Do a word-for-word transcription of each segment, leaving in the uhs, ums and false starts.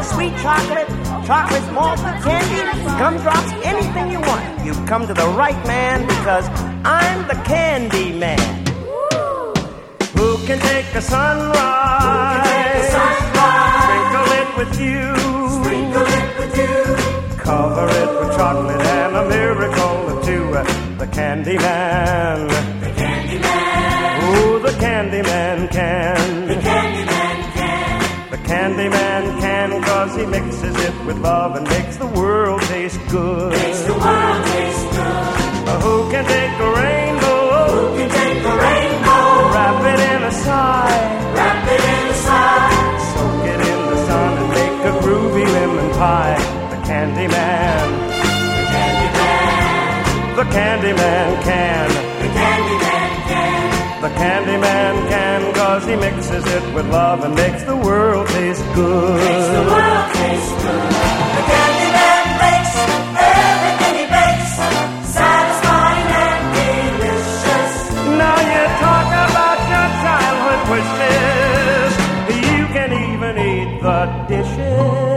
sweet chocolate, chocolate malt candy, gumdrops, anything you want. You've come to the right man because I'm the Candy Man. Who can take a sunrise, take a sunrise sprinkle it with you, sprinkle it with you, cover it with chocolate and a miracle or two. The Candy Man, the Candy Man, oh, the Candy Man can, the Candy Man can, the Candy Man can, cause he mixes it with love and makes the world taste good, makes the world taste good. Uh, who can take a rainbow, who can take a rainbow, wrap it in a sigh, wrap it in a sigh, soak it in the sun and make a groovy lemon pie. The Candy Man, the Candy Man, the Candy Man can, the Candy Man can, the Candy Man can, cause he mixes it with love and makes the world taste good, makes the world taste good. The Candy Man makes everything he bakes satisfying and delicious. Now you talk about your childhood wishes, you can even eat the dishes.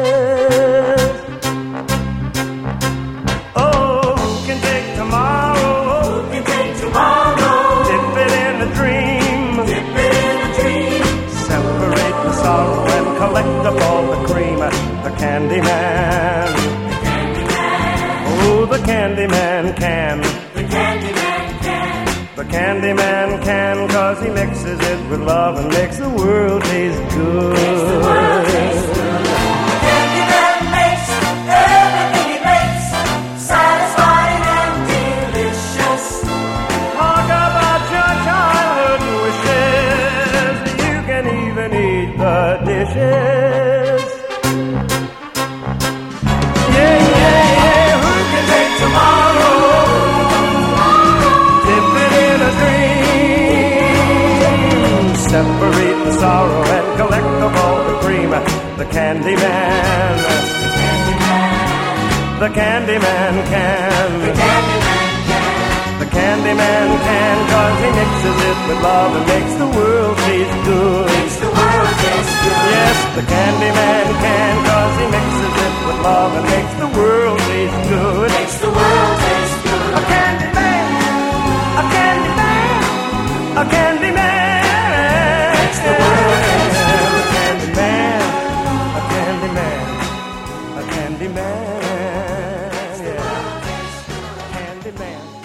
Oh, who can take tomorrow, who can take tomorrow, dip it in a dream, dip it in a dream, separate the sorrow and collect up all the cream. The Candy Man, the Candy Man, oh, the Candy Man can, the Candy Man can, the Candy Man can, cause he mixes it with love and makes the world taste good, makes the world taste good. The Candy Man makes everything he makes satisfying and delicious. Talk about your childhood wishes, you can even eat the dishes. Yeah, yeah, yeah, who can take tomorrow, dip it in a dream, separate the sorrow and collect of all the cream. The Candy Man, the Candy Man, the Candy Man can, the Candy Man can, the Candy Man can, cause he mixes it with love and makes the world taste good, makes the world taste good. Yes, the Candy Man can, cause he mixes it with love and makes the world taste good, makes the world taste good. A Candy Man, a Candy Man, a Candy Man, makes the world taste good. A Candy Man, a Candy Man, a Candy Man, yeah, Candy Man.